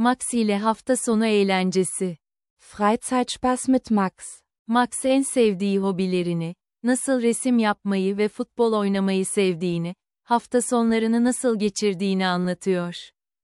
Max ile hafta sonu eğlencesi. Freizeitspaß mit Max. Max en sevdiği hobilerini, nasıl resim yapmayı ve futbol oynamayı sevdiğini, hafta sonlarını nasıl geçirdiğini anlatıyor.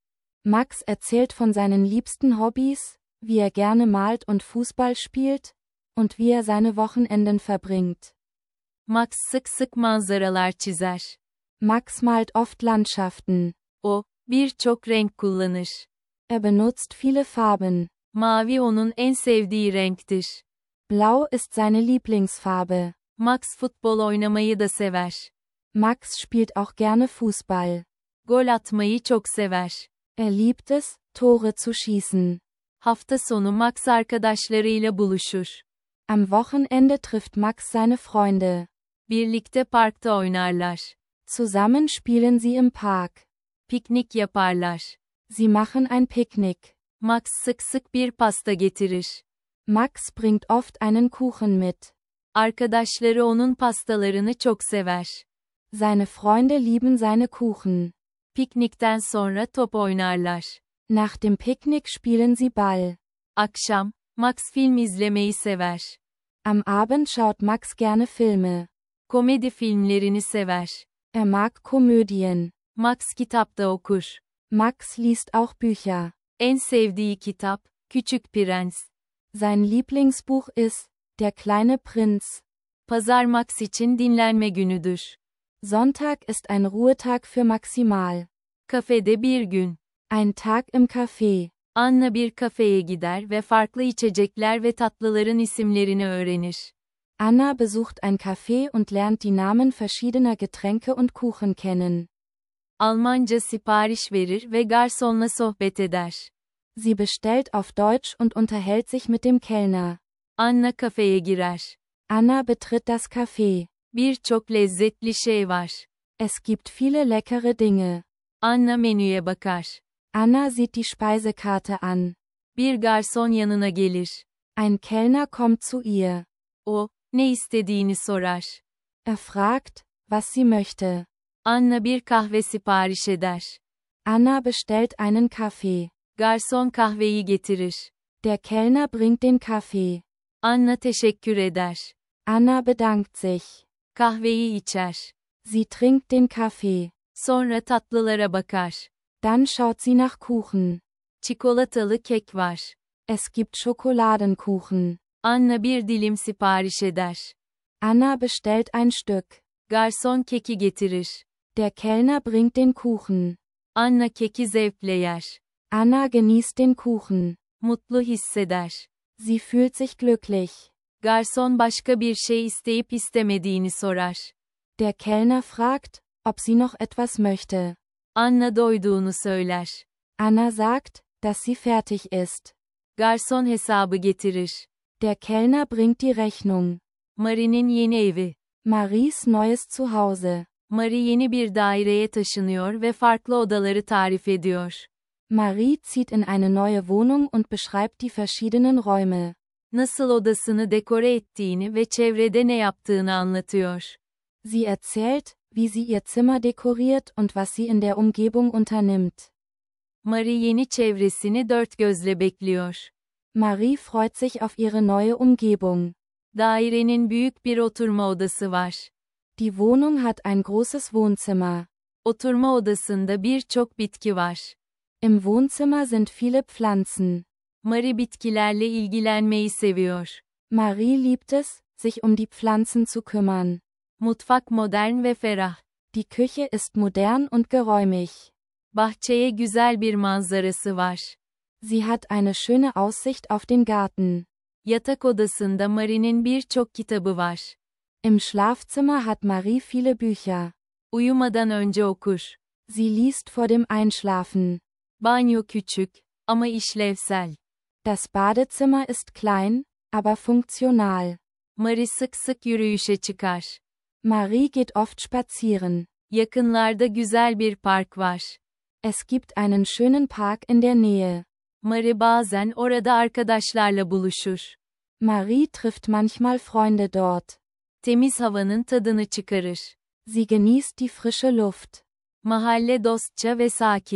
Max erzählt von seinen liebsten Hobbys, wie er gerne malt und Fußball spielt, und wie er seine Wochenenden verbringt. Max sık sık manzaralar çizer. Max malt oft Landschaften. O, birçok renk kullanır. Er benutzt viele Farben. Mavi onun en sevdiği renktir. Blau ist seine Lieblingsfarbe. Max futbol oynamayı da sever. Max spielt auch gerne Fußball. Gol atmayı çok sever. Er liebt es, Tore zu schießen. Hafta sonu Max arkadaşlarıyla buluşur. Am Wochenende trifft Max seine Freunde. Birlikte parkta oynarlar. Zusammen spielen sie im Park. Piknik yaparlar. Sie machen ein Picknick. Max sık sık bir pasta getirir. Max bringt oft einen Kuchen mit. Arkadaşları onun pastalarını çok sever. Seine Freunde lieben seine Kuchen. Piknikten sonra top oynarlar. Nach dem Picknick spielen sie Ball. Akşam, Max film izlemeyi sever. Am Abend schaut Max gerne Filme. Komedi filmlerini sever. Er mag Komödien. Max kitap da okur. Max liest auch Bücher. En sevdiği kitap, Küçük Prens. Sein Lieblingsbuch ist Der kleine Prinz. Pazar Max için dinlenme günüdür. Sonntag ist ein Ruhetag für Maximal. Kafede bir gün. Ein Tag im Café. Anna bir kafeye gider ve farklı içecekler ve tatlıların isimlerini öğrenir. Anna besucht ein Café und lernt die Namen verschiedener Getränke und Kuchen kennen. Almanca sipariş verir ve garsonla sohbet eder. Sie bestellt auf Deutsch und unterhält sich mit dem Kellner. Anna kafeye girer. Anna betritt das Café. Birçok lezzetli şey var. Es gibt viele leckere Dinge. Anna menüye bakar. Anna sieht die Speisekarte an. Bir garson yanına gelir. Ein Kellner kommt zu ihr. O, ne istediğini sorar. Er fragt, was sie möchte. Anna bir kahve sipariş eder. Anna bestellt einen Kaffee. Garson kahveyi getirir. Der Kellner bringt den Kaffee. Anna teşekkür eder. Anna bedankt sich. Kahveyi içer. Sie trinkt den Kaffee. Sonra tatlılara bakar. Dann schaut sie nach Kuchen. Çikolatalı kek var. Es gibt Schokoladenkuchen. Anna bir dilim sipariş eder. Anna bestellt ein Stück. Garson keki getirir. Der Kellner bringt den Kuchen. Anna keki zevkle yer. Anna genießt den Kuchen. Mutlu hisseder. Sie fühlt sich glücklich. Garson başka bir şey isteyip istemediğini sorar. Der Kellner fragt, ob sie noch etwas möchte. Anna doyduğunu söyler. Anna sagt, dass sie fertig ist. Garson hesabı getirir. Der Kellner bringt die Rechnung. Marie'nin yeni evi. Maries neues Zuhause. Marie yeni bir daireye taşınıyor ve farklı odaları tarif ediyor. Marie zieht in eine neue Wohnung und beschreibt die verschiedenen Räume. Nasıl odasını dekore ettiğini ve çevrede ne yaptığını anlatıyor. Sie erzählt, wie sie ihr Zimmer dekoriert und was sie in der Umgebung unternimmt. Marie yeni çevresini dört gözle bekliyor. Marie freut sich auf ihre neue Umgebung. Dairenin büyük bir oturma odası var. Die Wohnung hat ein großes Wohnzimmer. Oturma odasında birçok bitki var. Im Wohnzimmer sind viele Pflanzen. Marie bitkilerle ilgilenmeyi seviyor. Marie liebt es, sich um die Pflanzen zu kümmern. Mutfak modern ve ferah. Die Küche ist modern und geräumig. Bahçeye güzel bir manzarası var. Sie hat eine schöne Aussicht auf den Garten. Yatak odasında Marie'nin birçok kitabı var. Im Schlafzimmer hat Marie viele Bücher. Uyumadan önce okur. Sie liest vor dem Einschlafen. Banyo küçük, ama işlevsel. Das Badezimmer ist klein, aber funktional. Marie sık sık yürüyüşe çıkar. Marie geht oft spazieren. Yakınlarda güzel bir park var. Es gibt einen schönen Park in der Nähe. Marie bazen orada arkadaşlarla buluşur. Marie trifft manchmal Freunde dort. Temiz havanın tadını çıkarır. Sie genießt die frische Luft. Mahalle dostça ve sakin.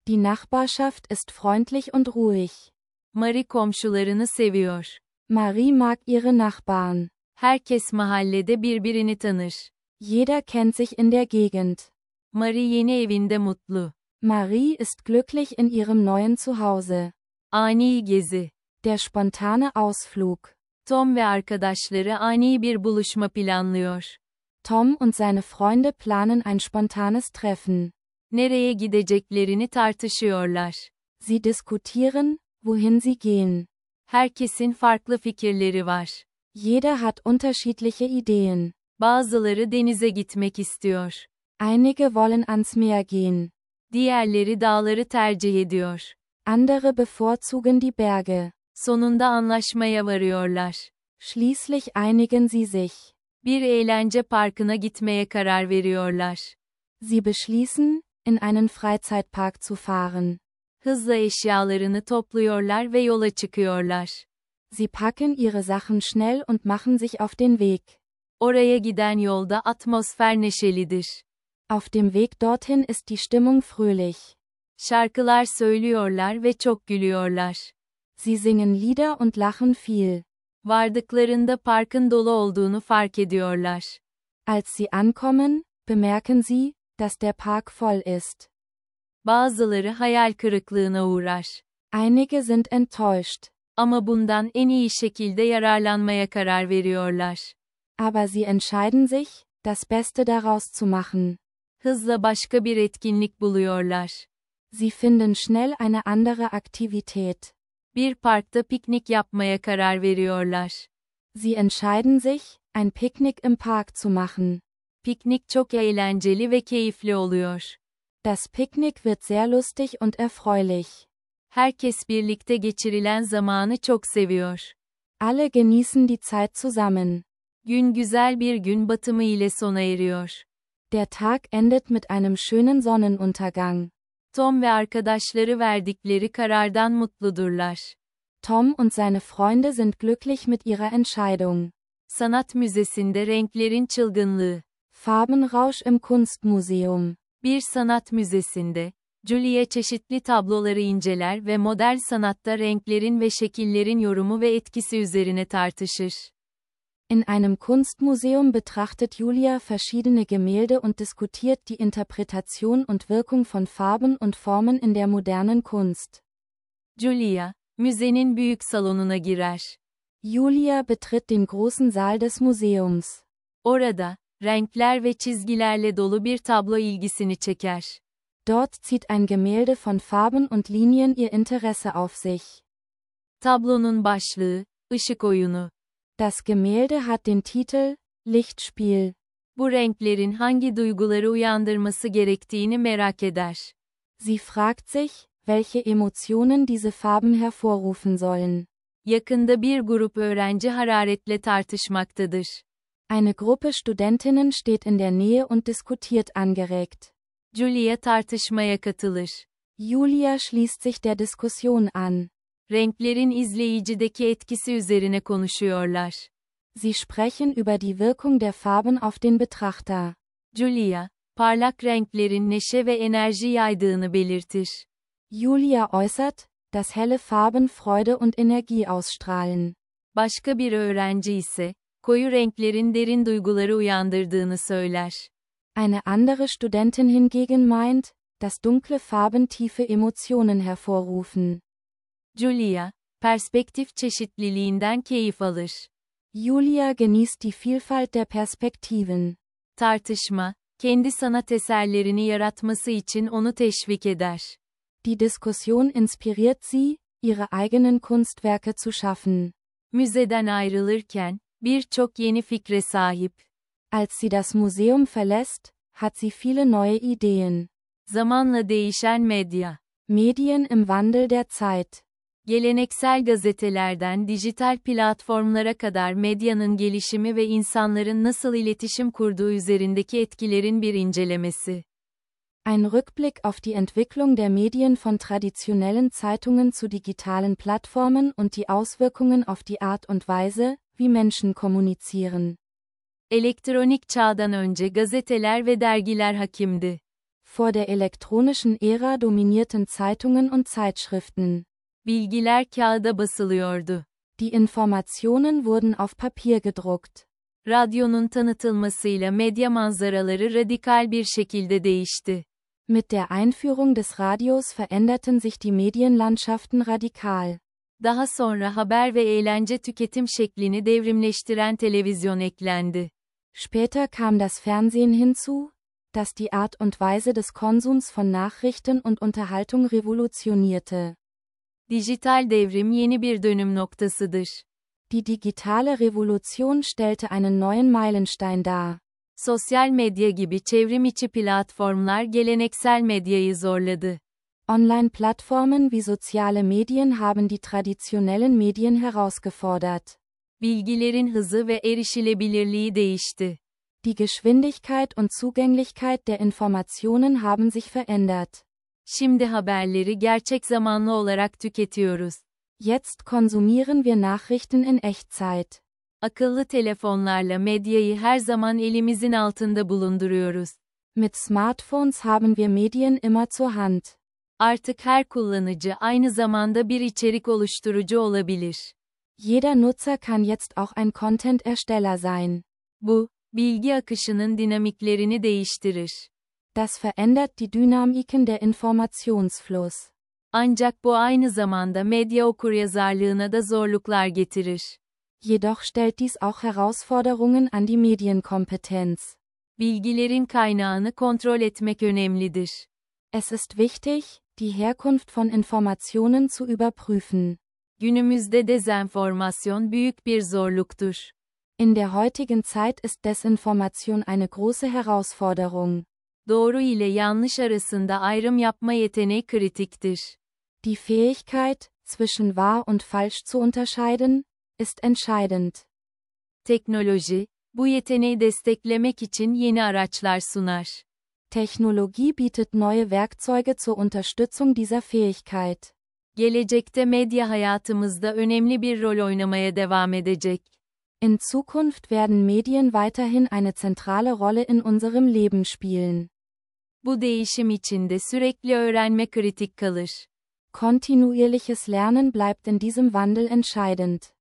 Die Nachbarschaft ist freundlich und ruhig. Marie komşularını seviyor. Marie mag ihre Nachbarn. Herkes mahallede birbirini tanır. Jeder kennt sich in der Gegend. Marie yeni evinde mutlu. Marie ist glücklich in ihrem neuen Zuhause. Ani gezi. Der spontane Ausflug. Tom ve arkadaşları ani bir buluşma planlıyor. Tom und seine Freunde planen ein spontanes Treffen. Nereye gideceklerini tartışıyorlar. Sie diskutieren, wohin sie gehen. Herkesin farklı fikirleri var. Jeder hat unterschiedliche Ideen. Bazıları denize gitmek istiyor. Einige wollen ans Meer gehen. Diğerleri dağları tercih ediyor. Andere bevorzugen die Berge. Sonunda anlaşmaya varıyorlar. Schließlich einigen sie sich. Bir eğlence parkına gitmeye karar veriyorlar. Sie beschließen, in einen Freizeitpark zu fahren. Hızla eşyalarını topluyorlar ve yola çıkıyorlar. Sie packen ihre Sachen schnell und machen sich auf den Weg. Oraya giden yolda atmosfer neşelidir. Auf dem Weg dorthin ist die Stimmung fröhlich. Şarkılar söylüyorlar ve çok gülüyorlar. Sie singen Lieder und lachen viel. Vardıklarında parkın dolu olduğunu fark ediyorlar. Als sie ankommen, bemerken sie, dass der Park voll ist. Bazıları hayal kırıklığına uğrar. Einige sind enttäuscht. Ama bundan en iyi şekilde yararlanmaya karar veriyorlar. Aber sie entscheiden sich, das Beste daraus zu machen. Hızla başka bir etkinlik buluyorlar. Sie finden schnell eine andere Aktivität. Bir parkta piknik yapmaya karar veriyorlar. Sie entscheiden sich, ein Picknick im Park zu machen. Piknik çok eğlenceli ve keyifli oluyor. Das Picknick wird sehr lustig und erfreulich. Herkes birlikte geçirilen zamanı çok seviyor. Alle genießen die Zeit zusammen. Gün güzel bir gün batımı ile sona eriyor. Der Tag endet mit einem schönen Sonnenuntergang. Tom ve arkadaşları verdikleri karardan mutludurlar. Tom und seine Freunde sind glücklich mit ihrer Entscheidung. Sanat müzesinde renklerin çılgınlığı. Farbenrausch im Kunstmuseum. Bir sanat müzesinde, Julia çeşitli tabloları inceler ve modern sanatta renklerin ve şekillerin yorumu ve etkisi üzerine tartışır. In einem Kunstmuseum betrachtet Julia verschiedene Gemälde und diskutiert die Interpretation und Wirkung von Farben und Formen in der modernen Kunst. Julia, müzenin büyük salonuna girer. Julia betritt den großen Saal des Museums. Orada, renkler ve çizgilerle dolu bir tablo ilgisini çeker. Dort zieht ein Gemälde von Farben und Linien ihr Interesse auf sich. Tablonun başlığı, ışık oyunu. Das Gemälde hat den Titel, Lichtspiel. Bu renklerin hangi duyguları uyandırması gerektiğini merak eder. Sie fragt sich, welche Emotionen diese Farben hervorrufen sollen. Yakında bir grup öğrenci hararetle tartışmaktadır. Eine Gruppe Studentinnen steht in der Nähe und diskutiert angeregt. Julia tartışmaya katılır. Julia schließt sich der Diskussion an. Renklerin izleyicideki etkisi üzerine konuşuyorlar. Sie sprechen über die Wirkung der Farben auf den Betrachter. Julia, parlak renklerin neşe ve enerji yaydığını belirtir. Julia äußert, dass helle Farben Freude und Energie ausstrahlen. Başka bir öğrenci ise, koyu renklerin derin duyguları uyandırdığını söyler. Eine andere Studentin hingegen meint, dass dunkle Farben tiefe Emotionen hervorrufen. Julia, perspektif çeşitliliğinden keyif alır. Julia genießt die Vielfalt der Perspektiven. Tartışma, kendi sanat eserlerini yaratması için onu teşvik eder. Die Diskussion inspiriert sie, ihre eigenen Kunstwerke zu schaffen. Müzeden ayrılırken, birçok yeni fikre sahip. Als sie das Museum verlässt, hat sie viele neue Ideen. Zamanla değişen medya. Medien im Wandel der Zeit. Geleneksel gazetelerden dijital platformlara kadar medyanın gelişimi ve insanların nasıl iletişim kurduğu üzerindeki etkilerin bir incelemesi. Ein Rückblick auf die Entwicklung der Medien von traditionellen Zeitungen zu digitalen Plattformen und die Auswirkungen auf die Art und Weise, wie Menschen kommunizieren. Elektronik çağdan önce gazeteler ve dergiler hakimdi. Vor der elektronischen Ära dominierten Zeitungen und Zeitschriften. Bilgiler kağıda basılıyordu. Die Informationen wurden auf Papier gedruckt. Radyonun tanıtılmasıyla medya manzaraları radikal bir şekilde değişti. Mit der Einführung des Radios veränderten sich die Medienlandschaften radikal. Daha sonra haber ve eğlence tüketim şeklini devrimleştiren televizyon eklendi. Später kam das Fernsehen hinzu, das die Art und Weise des Konsums von Nachrichten und Unterhaltung revolutionierte. Dijital devrim yeni bir dönüm noktasıdır. Die digitale Revolution stellte einen neuen Meilenstein dar. Sosyal medya gibi çevrim içi platformlar geleneksel medyayı zorladı. Online-Plattformen wie soziale Medien haben die traditionellen Medien herausgefordert. Bilgilerin hızı ve erişilebilirliği değişti. Die Geschwindigkeit und Zugänglichkeit der Informationen haben sich verändert. Şimdi haberleri gerçek zamanlı olarak tüketiyoruz. Jetzt konsumieren wir Nachrichten in Echtzeit. Akıllı telefonlarla medyayı her zaman elimizin altında bulunduruyoruz. Mit Smartphones haben wir Medien immer zur Hand. Artık her kullanıcı aynı zamanda bir içerik oluşturucu olabilir. Jeder Nutzer kann jetzt auch ein Content-Ersteller sein. Bu, bilgi akışının dinamiklerini değiştirir. Das verändert die Dynamiken der Informationsfluss. Ancak bu aynı zamanda medya okuryazarlığına da zorluklar getirir. Jedoch stellt dies auch Herausforderungen an die Medienkompetenz. Bilgilerin kaynağını kontrol etmek önemlidir. Es ist wichtig, die Herkunft von Informationen zu überprüfen. Günümüzde dezenformasyon büyük bir zorluktur. In der heutigen Zeit ist Desinformation eine große Herausforderung. Doğru ile yanlış arasında ayrım yapma yeteneği kritiktir. Die Fähigkeit, zwischen wahr und falsch zu unterscheiden, ist entscheidend. Teknoloji, bu yeteneği desteklemek için yeni araçlar sunar. Technologie bietet neue Werkzeuge zur Unterstützung dieser Fähigkeit. Gelecekte medya hayatımızda önemli bir rol oynamaya devam edecek. In Zukunft werden Medien weiterhin eine zentrale Rolle in unserem Leben spielen. Bu değişim içinde sürekli öğrenme kritik kalır. Kontinuierliches Lernen bleibt in diesem Wandel entscheidend.